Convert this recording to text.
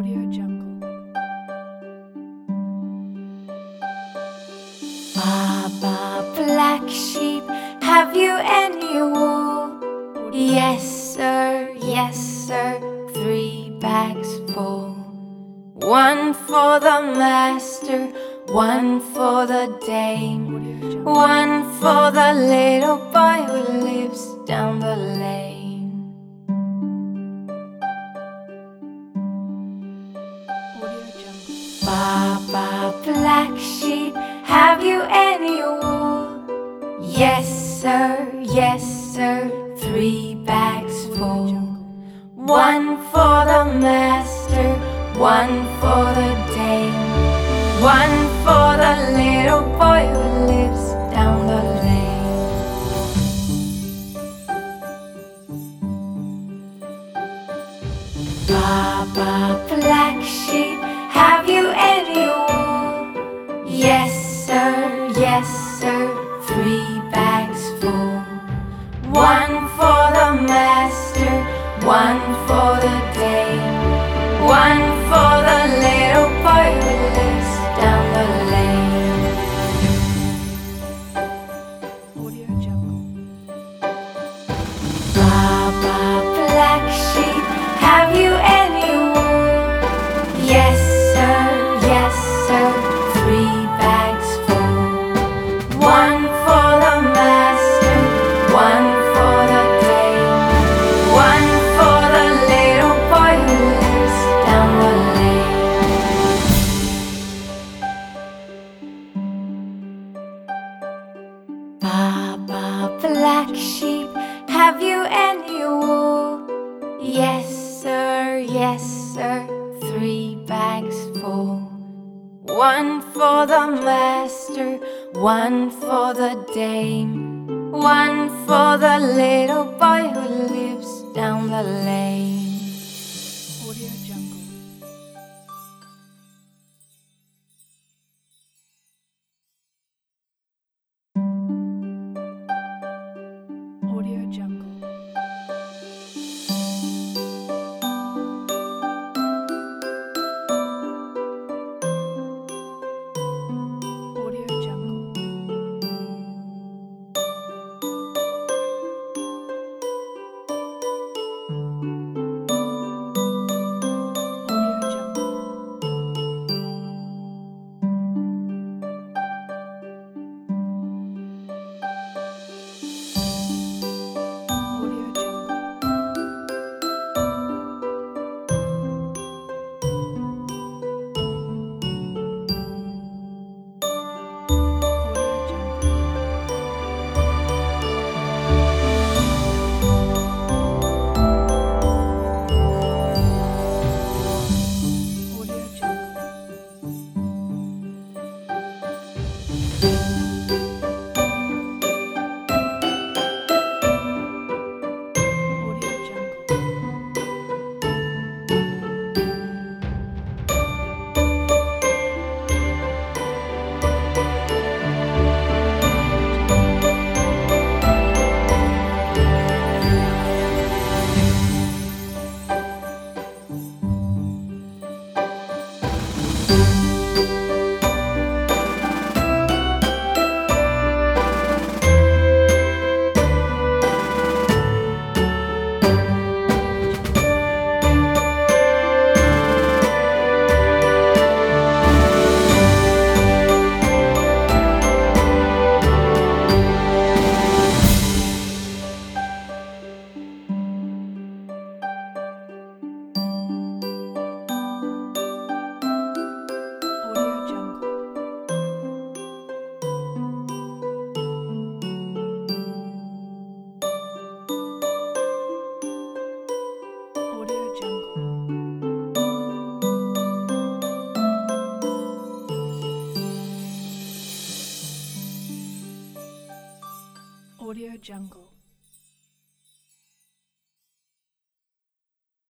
Audio Jungle. Baba, black sheep, have you any wool? Yes, sir, 3 bags full. 1 for the master, 1 for the dame, 1 for the little boy who lives down the lane. Audio Jungle. Baba, black sheep, have you any wool? Yes, sir, 3 bags full. 1 for the master, 1 for the dame, 1 for the little boy who lives down the lane. Baba, black sheep, have you any wool? Yes, sir, 3 bags full. 1 for the master, 1 for the dame, 1 for the little boy who lives down the lane. Audio Jungle. Baba, black sheep, have you any wool? Yes, sir, 3 bags full. 1 for the master, 1 for the dame, 1 for the little boy who lives down the lane. Baba, black sheep, have you any wool? Yes, sir, 3 bags full. 1 for the master, 1 for the dame, 1 for the little boy who lives down the lane. Audio Jungle. Audio Jungle. Audio Jungle. Audio Jungle. Audio Jungle. Audio Jungle. Audio Jungle. Audio Jungle. Audio Jungle. Audio Jungle. Audio Jungle.